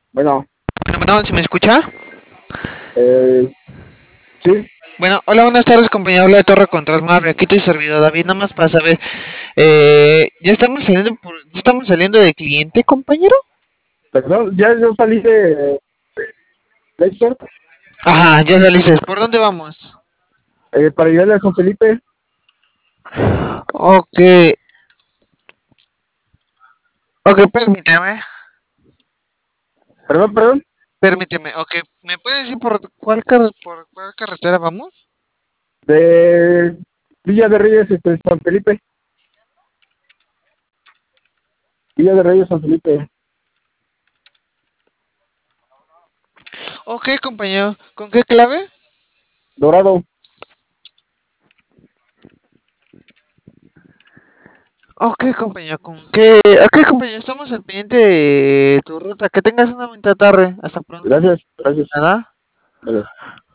Bueno, Bueno, ¿se me escucha? eh, sí, Bueno, hola, buenas tardes, compañero. Habla de Torre Control Mave. Aquí tu servidor David. Nada más para saber, ¿ya estamos saliendo de cliente, compañero? perdón, ya yo salí de Leicester Ajá, ya saliste. ¿Por dónde vamos? para llegarle a San Felipe. Ok, ok, permíteme. Perdón, perdón, Permíteme, ok. ¿Me puedes decir por cuál carretera vamos? de Villa de Reyes, San Felipe. Villa de Reyes, San Felipe. Ok, compañero. ¿Con qué clave? Dorado. Ok, compañero. ¿Con qué? Ok, compañero. Estamos al pendiente de tu ruta. Que tengas una bonita tarde. Hasta pronto. Gracias, gracias. ¿Nada? Vale.